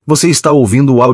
Você está ouvindo o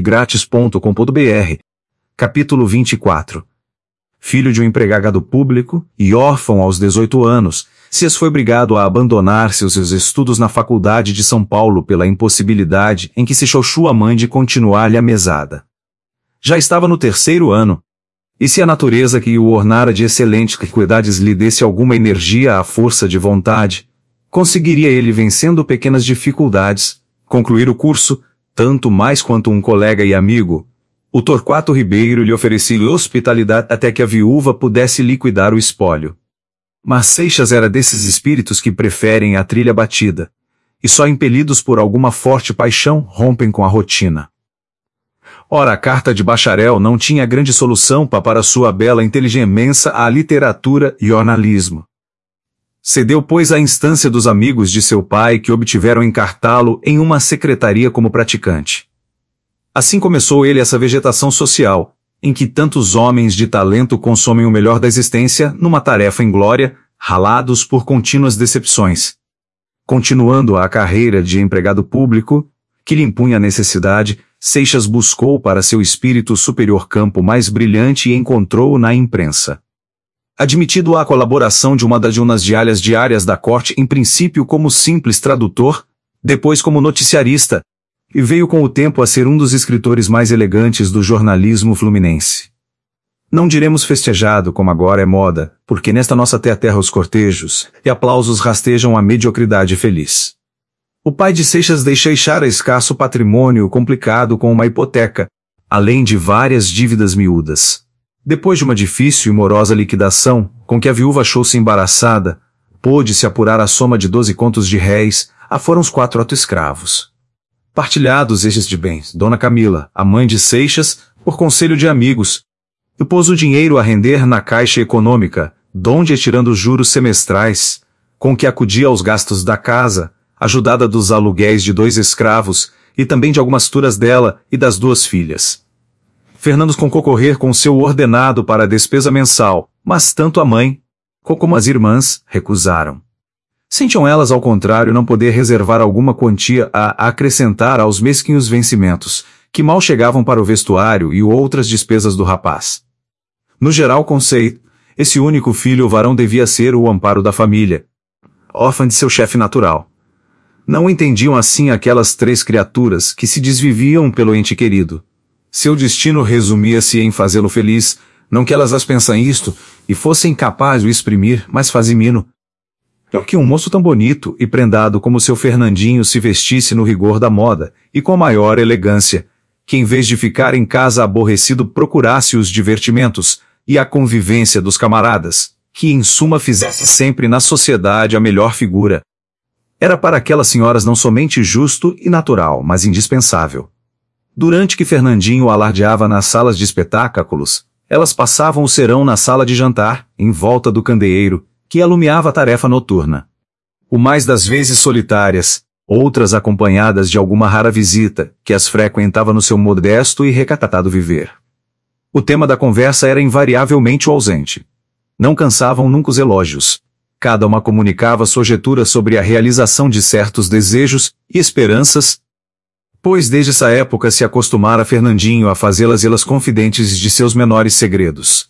audiobookgratis.com.br. Capítulo 24. Filho de um empregado público e órfão aos 18 anos, Cias foi obrigado a abandonar seus estudos na faculdade de São Paulo pela impossibilidade em que se chochou a mãe de continuar-lhe a mesada. Já estava no 3º ano, e se a natureza que o ornara de excelentes qualidades lhe desse alguma energia à força de vontade, conseguiria ele, vencendo pequenas dificuldades, concluir o curso, tanto mais quanto um colega e amigo, o Torquato Ribeiro, lhe oferecia hospitalidade até que a viúva pudesse liquidar o espólio. Mas Seixas era desses espíritos que preferem a trilha batida, e só impelidos por alguma forte paixão rompem com a rotina. Ora, a carta de bacharel não tinha grande solução para sua bela inteligência à literatura e jornalismo. Cedeu, pois, à instância dos amigos de seu pai, que obtiveram encartá-lo em uma secretaria como praticante. Assim começou ele essa vegetação social, em que tantos homens de talento consomem o melhor da existência numa tarefa inglória, ralados por contínuas decepções. Continuando a carreira de empregado público, que lhe impunha a necessidade, Seixas buscou para seu espírito superior campo mais brilhante e encontrou-o na imprensa. Admitido à colaboração de uma das diárias da corte, em princípio como simples tradutor, depois como noticiarista, e veio com o tempo a ser um dos escritores mais elegantes do jornalismo fluminense. Não diremos festejado como agora é moda, porque nesta nossa terra os cortejos e aplausos rastejam a mediocridade feliz. O pai de Seixas deixara escasso patrimônio complicado com uma hipoteca, além de várias dívidas miúdas. Depois de uma difícil e morosa liquidação, com que a viúva achou-se embaraçada, pôde-se apurar a soma de 12 contos de réis, foram os 4 autoescravos. Partilhados estes de bens, Dona Camila, a mãe de Seixas, por conselho de amigos, e pôs o dinheiro a render na Caixa Econômica, donde, tirando juros semestrais, com que acudia aos gastos da casa, ajudada dos aluguéis de 2 escravos, e também de algumas turas dela e das 2 filhas. Fernando concorrer com seu ordenado para a despesa mensal, mas tanto a mãe, como as irmãs, recusaram. Sentiam elas, ao contrário, não poder reservar alguma quantia a acrescentar aos mesquinhos vencimentos, que mal chegavam para o vestuário e outras despesas do rapaz. No geral conceito, esse único filho varão devia ser o amparo da família, órfã de seu chefe natural. Não entendiam assim aquelas 3 criaturas que se desviviam pelo ente querido. Seu destino resumia-se em fazê-lo feliz, não que elas as pensam isto, e fossem capazes de o exprimir, mas fazimino. É que um moço tão bonito e prendado como seu Fernandinho se vestisse no rigor da moda, e com maior elegância, que em vez de ficar em casa aborrecido procurasse os divertimentos, e a convivência dos camaradas, que em suma fizesse sempre na sociedade a melhor figura. Era para aquelas senhoras não somente justo e natural, mas indispensável. Durante que Fernandinho alardeava nas salas de espetáculos, elas passavam o serão na sala de jantar, em volta do candeeiro, que alumiava a tarefa noturna. O mais das vezes solitárias, outras acompanhadas de alguma rara visita, que as frequentava no seu modesto e recatado viver. O tema da conversa era invariavelmente o ausente. Não cansavam nunca os elogios. Cada uma comunicava sojetura sobre a realização de certos desejos e esperanças, pois desde essa época se acostumara Fernandinho a fazê-las elas confidentes de seus menores segredos.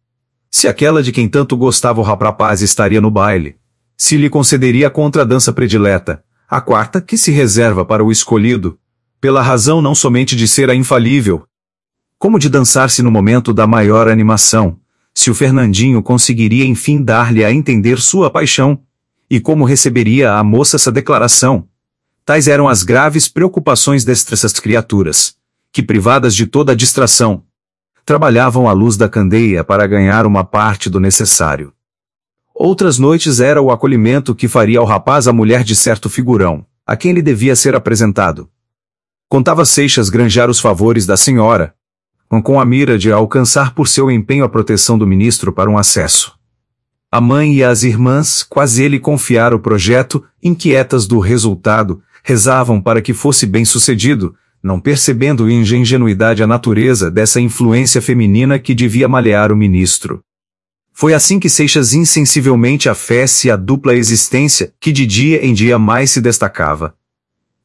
Se aquela de quem tanto gostava o rapaz estaria no baile, se lhe concederia a contradança predileta, a 4ª que se reserva para o escolhido, pela razão não somente de ser a infalível, como de dançar-se no momento da maior animação, se o Fernandinho conseguiria enfim dar-lhe a entender sua paixão, e como receberia a moça essa declaração. Tais eram as graves preocupações dessas criaturas, que, privadas de toda a distração, trabalhavam à luz da candeia para ganhar uma parte do necessário. Outras noites era o acolhimento que faria ao rapaz a mulher de certo figurão, a quem ele devia ser apresentado. Contava Seixas granjar os favores da senhora, com a mira de alcançar por seu empenho a proteção do ministro para um acesso. A mãe e as irmãs, quase ele confiara o projeto, inquietas do resultado, rezavam para que fosse bem-sucedido, não percebendo em ingenuidade a natureza dessa influência feminina que devia malear o ministro. Foi assim que Seixas insensivelmente afesse a dupla existência que de dia em dia mais se destacava.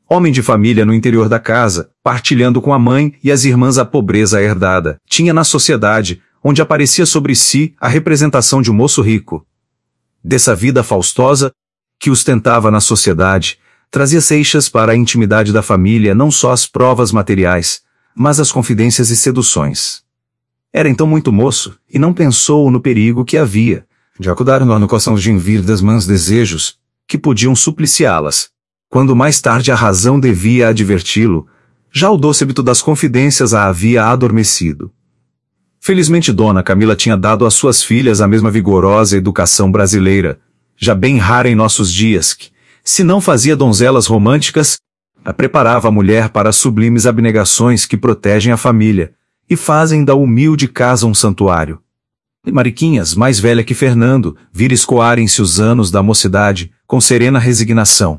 Homem de família no interior da casa, partilhando com a mãe e as irmãs a pobreza herdada, tinha na sociedade, onde aparecia sobre si a representação de um moço rico. Dessa vida faustosa, que ostentava na sociedade, trazia Seixas para a intimidade da família não só as provas materiais, mas as confidências e seduções. Era então muito moço, e não pensou no perigo que havia, de acudar no coração de envir das mãos desejos, que podiam supliciá-las, quando mais tarde a razão devia adverti-lo, já o doce hábito das confidências a havia adormecido. Felizmente Dona Camila tinha dado às suas filhas a mesma vigorosa educação brasileira, já bem rara em nossos dias, que, se não fazia donzelas românticas, a preparava a mulher para as sublimes abnegações que protegem a família, e fazem da humilde casa um santuário. E Mariquinhas, mais velha que Fernando, vira escoarem-se os anos da mocidade, com serena resignação.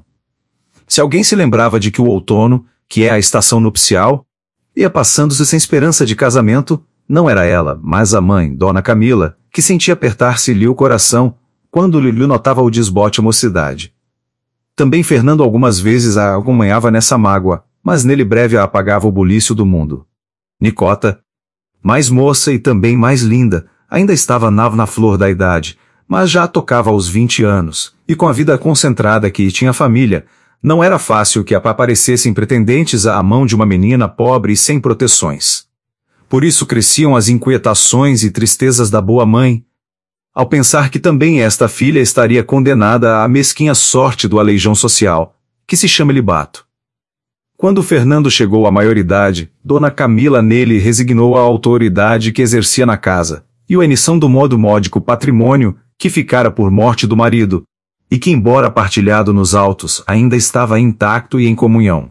Se alguém se lembrava de que o outono, que é a estação nupcial, ia passando-se sem esperança de casamento, não era ela, mas a mãe, Dona Camila, que sentia apertar-se-lhe o coração, quando lhe notava o desbote a mocidade. Também Fernando algumas vezes a acompanhava nessa mágoa, mas nele breve a apagava o bulício do mundo. Nicota, mais moça e também mais linda, ainda estava na flor da idade, mas já tocava aos 20 anos, e com a vida concentrada que tinha família, não era fácil que aparecessem pretendentes à mão de uma menina pobre e sem proteções. Por isso cresciam as inquietações e tristezas da boa mãe, ao pensar que também esta filha estaria condenada à mesquinha sorte do aleijão social, que se chama libato. Quando Fernando chegou à maioridade, Dona Camila nele resignou a autoridade que exercia na casa, e a emissão do modo módico patrimônio, que ficara por morte do marido, e que, embora partilhado nos autos, ainda estava intacto e em comunhão.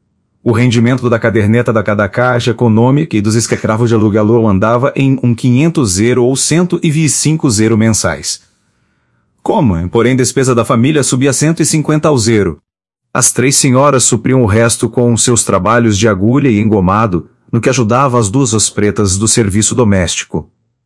O rendimento da caderneta da cada caixa econômica e dos escravos de aluguel andava em 500 ou 125 mensais. Como, porém, despesa da família subia 150 ao zero. As 3 senhoras supriam o resto com seus trabalhos de agulha e engomado, no que ajudava as 2 pretas do serviço doméstico.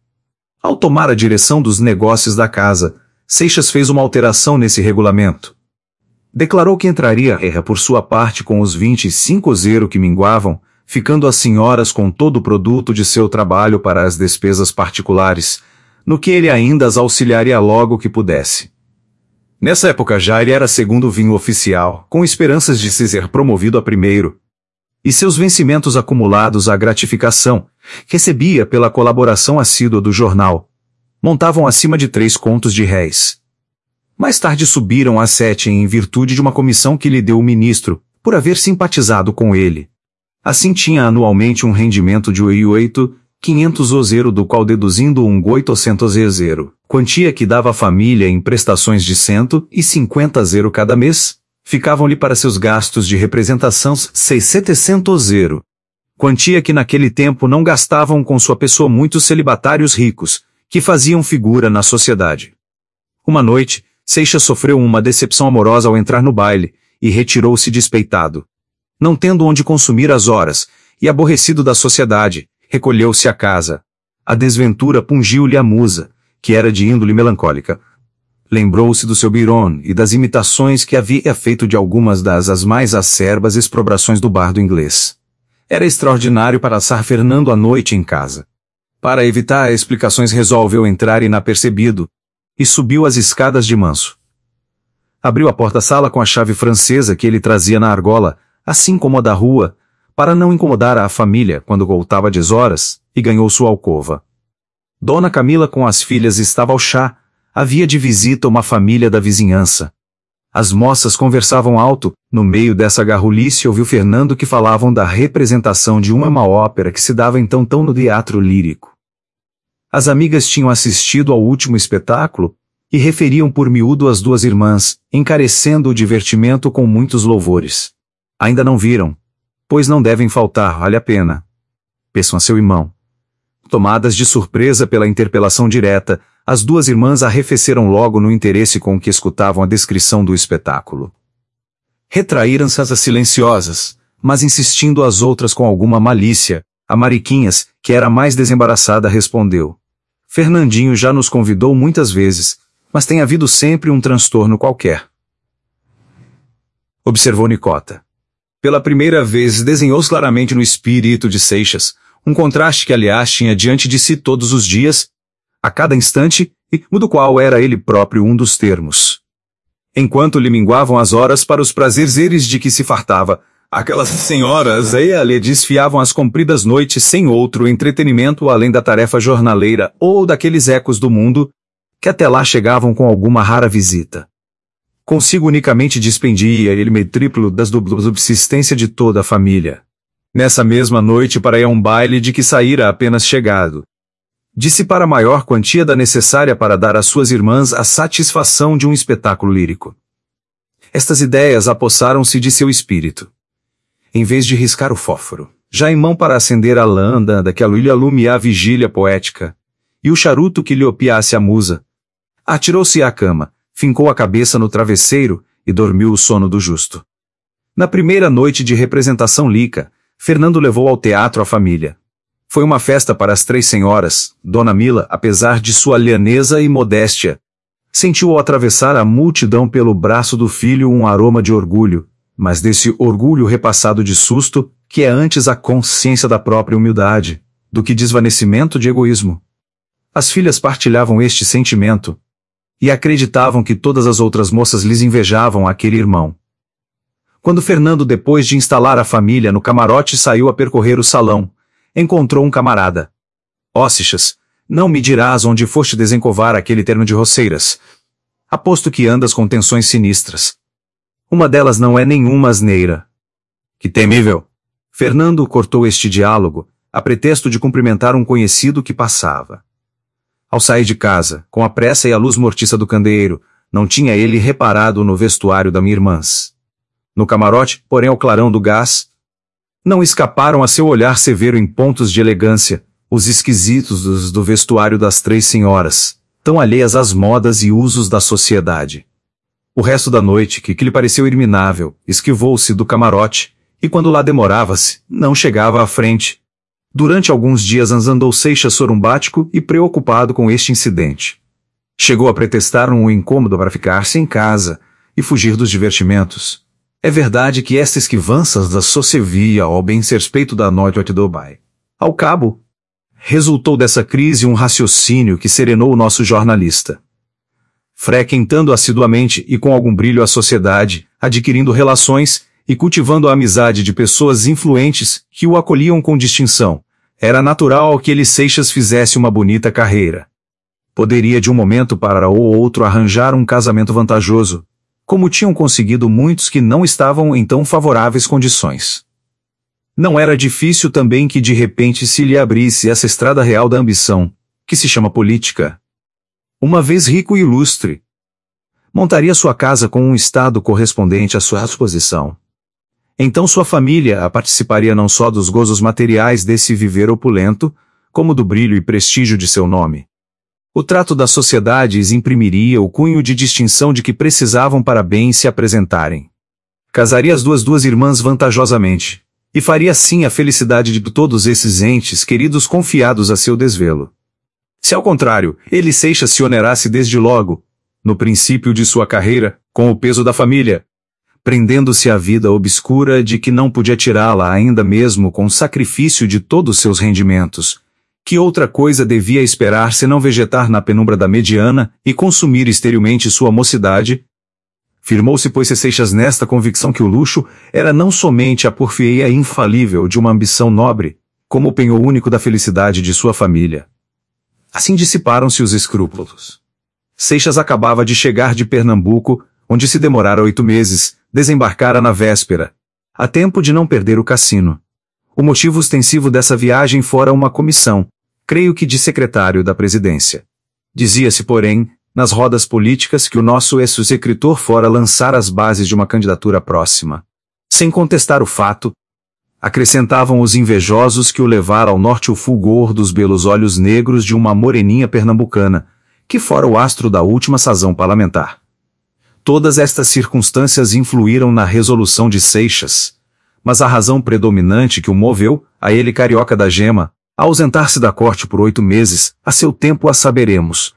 Ao tomar a direção dos negócios da casa, Seixas fez uma alteração nesse regulamento. Declarou que entraria por sua parte com os 25 que minguavam, ficando as senhoras com todo o produto de seu trabalho para as despesas particulares, no que ele ainda as auxiliaria logo que pudesse. Nessa época já ele era segundo vinho oficial, com esperanças de se ser promovido a primeiro, e seus vencimentos acumulados à gratificação, recebia pela colaboração assídua do jornal, montavam acima de 3 contos de réis. Mais tarde subiram a 7 em virtude de uma comissão que lhe deu o ministro, por haver simpatizado com ele. Assim tinha anualmente um rendimento de 8.500 do qual deduzindo 800 quantia que dava à família em prestações de 150 cada mês, ficavam-lhe para seus gastos de representação 600 quantia que naquele tempo não gastavam com sua pessoa muitos celibatários ricos, que faziam figura na sociedade. Uma noite, Seixas sofreu uma decepção amorosa ao entrar no baile, e retirou-se despeitado. Não tendo onde consumir as horas, e aborrecido da sociedade, recolheu-se à casa. A desventura pungiu-lhe a musa, que era de índole melancólica. Lembrou-se do seu Byron e das imitações que havia feito de algumas das as mais acerbas exprobrações do bardo inglês. Era extraordinário passar Fernando a noite em casa. Para evitar explicações resolveu entrar inapercebido, e subiu as escadas de manso. Abriu a porta-sala com a chave francesa que ele trazia na argola, assim como a da rua, para não incomodar a família quando voltava às horas, e ganhou sua alcova. Dona Camila com as filhas estava ao chá, havia de visita uma família da vizinhança. As moças conversavam alto, no meio dessa garrulice ouviu Fernando que falavam da representação de uma ópera que se dava então tão no teatro lírico. As amigas tinham assistido ao último espetáculo, e referiam por miúdo as 2 irmãs, encarecendo o divertimento com muitos louvores. Ainda não viram, pois não devem faltar, vale a pena. Peçam a seu irmão. Tomadas de surpresa pela interpelação direta, as 2 irmãs arrefeceram logo no interesse com que escutavam a descrição do espetáculo. Retraíram-se as silenciosas, mas insistindo as outras com alguma malícia, a Mariquinhas, que era mais desembaraçada, respondeu: Fernandinho já nos convidou muitas vezes, mas tem havido sempre um transtorno qualquer. Observou Nicota. pela primeira vez desenhou-se claramente no espírito de Seixas, um contraste que aliás tinha diante de si todos os dias, a cada instante, e do qual era ele próprio um dos termos. Enquanto lhe minguavam as horas para os prazeres de que se fartava, aquelas senhoras lhe desfiavam as compridas noites sem outro entretenimento além da tarefa jornaleira ou daqueles ecos do mundo, que até lá chegavam com alguma rara visita. Consigo unicamente dispendia ele meio triplo das subsistência de toda a família. Nessa mesma noite para ir a um baile de que saíra apenas chegado. Dissipara a maior quantia da necessária para dar às suas irmãs a satisfação de um espetáculo lírico. Estas ideias apossaram-se de seu espírito. Em vez de riscar o fósforo, já em mão para acender a lâmpada que lhe alumia a vigília poética, e o charuto que lhe opiasse a musa, atirou-se à cama, fincou a cabeça no travesseiro e dormiu o sono do justo. Na primeira noite de representação lírica, Fernando levou ao teatro a família. Foi uma festa para as 3 senhoras. Dona Mila, apesar de sua lhaneza e modéstia, sentiu ao atravessar a multidão pelo braço do filho um aroma de orgulho, mas desse orgulho repassado de susto, que é antes a consciência da própria humildade, do que desvanecimento de egoísmo. As filhas partilhavam este sentimento, e acreditavam que todas as outras moças lhes invejavam aquele irmão. Quando Fernando, depois de instalar a família no camarote, saiu a percorrer o salão, encontrou um camarada. Ó, Seixas, não me dirás onde foste desencovar aquele terno de roceiras. Aposto que andas com tensões sinistras. Uma delas não é nenhuma asneira. Que temível! Fernando cortou este diálogo, a pretexto de cumprimentar um conhecido que passava. Ao sair de casa, com a pressa e a luz mortiça do candeeiro, não tinha ele reparado no vestuário da minha irmã. No camarote, porém ao clarão do gás, não escaparam a seu olhar severo em pontos de elegância, os esquisitos do vestuário das 3 senhoras, tão alheias às modas e usos da sociedade. O resto da noite, que lhe pareceu irminável, esquivou-se do camarote, e quando lá demorava-se, não chegava à frente. Durante alguns dias andou Seixas sorumbático e preocupado com este incidente. Chegou a pretextar um incômodo para ficar-se em casa e fugir dos divertimentos. É verdade que esta esquivança da socievia ao bem ser respeito da noite de Dubai. Ao cabo, resultou dessa crise um raciocínio que serenou o nosso jornalista. Frequentando assiduamente e com algum brilho a sociedade, adquirindo relações e cultivando a amizade de pessoas influentes que o acolhiam com distinção, era natural que ele Seixas fizesse uma bonita carreira. Poderia de um momento para o outro arranjar um casamento vantajoso, como tinham conseguido muitos que não estavam em tão favoráveis condições. Não era difícil também que de repente se lhe abrisse essa estrada real da ambição, que se chama política. Uma vez rico e ilustre, montaria sua casa com um estado correspondente à sua posição. Então sua família participaria não só dos gozos materiais desse viver opulento, como do brilho e prestígio de seu nome. O trato das sociedades imprimiria o cunho de distinção de que precisavam para bem se apresentarem. Casaria as duas irmãs vantajosamente, e faria assim a felicidade de todos esses entes queridos confiados a seu desvelo. Se ao contrário, ele Seixas se onerasse desde logo, no princípio de sua carreira, com o peso da família, prendendo-se à vida obscura de que não podia tirá-la ainda mesmo com o sacrifício de todos seus rendimentos, que outra coisa devia esperar se não vegetar na penumbra da mediana e consumir esterilmente sua mocidade? Firmou-se, pois, Seixas nesta convicção que o luxo era não somente a porfia infalível de uma ambição nobre, como o penhor único da felicidade de sua família. Assim dissiparam-se os escrúpulos. Seixas acabava de chegar de Pernambuco, onde se demorara 8 meses, desembarcara na véspera, a tempo de não perder o cassino. O motivo ostensivo dessa viagem fora uma comissão, creio que de secretário da presidência. Dizia-se, porém, nas rodas políticas que o nosso ex-escritor fora lançar as bases de uma candidatura próxima. Sem contestar o fato, acrescentavam os invejosos que o levara ao norte o fulgor dos belos olhos negros de uma moreninha pernambucana, que fora o astro da última sazão parlamentar. Todas estas circunstâncias influíram na resolução de Seixas, mas a razão predominante que o moveu, a ele carioca da gema, a ausentar-se da corte por 8 meses, a seu tempo a saberemos,